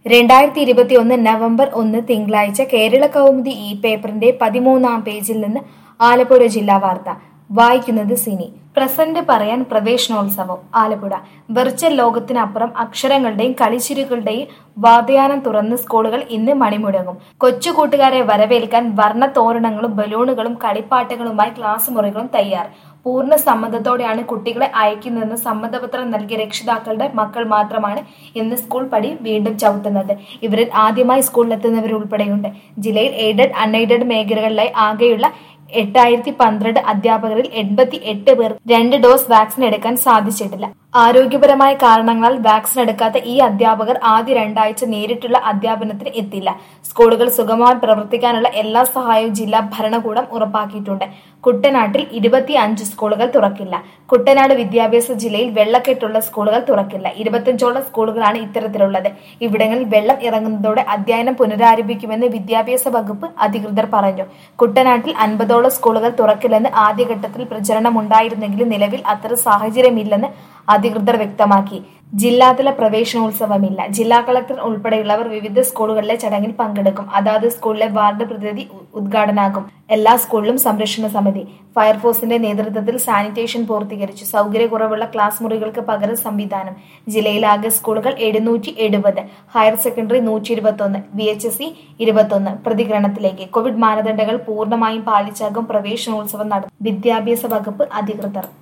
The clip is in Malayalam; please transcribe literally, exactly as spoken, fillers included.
രണ്ടായിരത്തി ഇരുപത്തിയൊന്ന് നവംബർ ഒന്ന് തിങ്കളാഴ്ച കേരള കൗമുദി ഈ പേപ്പറിന്റെ പതിമൂന്നാം പേജിൽ നിന്ന് ആലപ്പുഴ ജില്ലാ വാർത്ത വായിക്കുന്നത് സിനി. പ്രസന്റ് പറയാൻ പ്രവേശനോത്സവം. ആലപ്പുഴ വെർച്വൽ ലോകത്തിനപ്പുറം അക്ഷരങ്ങളുടെയും കളിച്ചിരികളുടെയും വാതായനം തുറന്ന് സ്കൂളുകൾ ഇന്ന് മണിമുഴങ്ങും. കൊച്ചു കൂട്ടുകാരെ വരവേൽക്കാൻ വർണ്ണ തോരണങ്ങളും ബലൂണുകളും കളിപ്പാട്ടങ്ങളുമായി ക്ലാസ് മുറികളും തയ്യാർ. പൂർണ്ണ സമ്മതത്തോടെയാണ് കുട്ടികളെ അയക്കുന്നതെന്ന് സമ്മതപത്രം നൽകിയ രക്ഷിതാക്കളുടെ മക്കൾ മാത്രമാണ് ഇന്ന് സ്കൂൾ പടി വീണ്ടും ചവിട്ടുന്നത്. ഇവരിൽ ആദ്യമായി സ്കൂളിലെത്തുന്നവരുൾപ്പെടെയുണ്ട്. ജില്ലയിൽ എയ്ഡഡ് അൺഎയ്ഡഡ് മേഖലകളിലായി ആകെയുള്ള എട്ടായിരത്തി പന്ത്രണ്ട് അധ്യാപകരിൽ എൺപത്തി എട്ട് പേർ രണ്ട് ഡോസ് വാക്സിൻ എടുക്കാൻ സാധിച്ചിട്ടില്ല. ആരോഗ്യപരമായ കാരണങ്ങളാൽ വാക്സിൻ എടുക്കാത്ത ഈ അധ്യാപകർ ആദ്യ രണ്ടാഴ്ച നേരിട്ടുള്ള അധ്യാപനത്തിന് എത്തില്ല. സ്കൂളുകൾ സുഗമമായി പ്രവർത്തിക്കാനുള്ള എല്ലാ സഹായവും ജില്ലാ ഭരണകൂടം ഉറപ്പാക്കിയിട്ടുണ്ട്. കുട്ടനാട്ടിൽ ഇരുപത്തി അഞ്ച് സ്കൂളുകൾ തുറക്കില്ല. കുട്ടനാട് വിദ്യാഭ്യാസ ജില്ലയിൽ വെള്ളക്കെട്ടുള്ള സ്കൂളുകൾ തുറക്കില്ല. ഇരുപത്തിയഞ്ചോളം സ്കൂളുകളാണ് ഇത്തരത്തിലുള്ളത്. ഇവിടങ്ങളിൽ വെള്ളം ഇറങ്ങുന്നതോടെ അധ്യയനം പുനരാരംഭിക്കുമെന്ന് വിദ്യാഭ്യാസ വകുപ്പ് അധികൃതർ പറഞ്ഞു. കുട്ടനാട്ടിൽ അൻപതോളം സ്കൂളുകൾ തുറക്കില്ലെന്ന് ആദ്യഘട്ടത്തിൽ പ്രചരണമുണ്ടായിരുന്നെങ്കിലും നിലവിൽ അത്തരം സാഹചര്യമില്ലെന്ന് അധികൃതർ വ്യക്തമാക്കി. ജില്ലാതല പ്രവേശനോത്സവമില്ല. ജില്ലാ കളക്ടർ ഉൾപ്പെടെയുള്ളവർ വിവിധ സ്കൂളുകളിലെ ചടങ്ങിൽ പങ്കെടുക്കും. അതാത് സ്കൂളിലെ വാർഡ് പ്രതിനിധി ഉദ്ഘാടനാകും. എല്ലാ സ്കൂളിലും സംരക്ഷണ സമിതി. ഫയർഫോഴ്സിന്റെ നേതൃത്വത്തിൽ സാനിറ്റേഷൻ പൂർത്തീകരിച്ചു. സൗകര്യക്കുറവുള്ള ക്ലാസ് മുറികൾക്ക് പകരം സംവിധാനം. ജില്ലയിലാകെ സ്കൂളുകൾ എഴുന്നൂറ്റി എഴുപത്. ഹയർ സെക്കൻഡറി നൂറ്റി ഇരുപത്തൊന്ന്. വി എച്ച് എസ് സി ഇരുപത്തൊന്ന്. പ്രതികരണത്തിലേക്ക്. കോവിഡ് മാനദണ്ഡങ്ങൾ പൂർണ്ണമായും പാലിച്ചാകും പ്രവേശനോത്സവം നടത്തും. വിദ്യാഭ്യാസ വകുപ്പ് അധികൃതർ.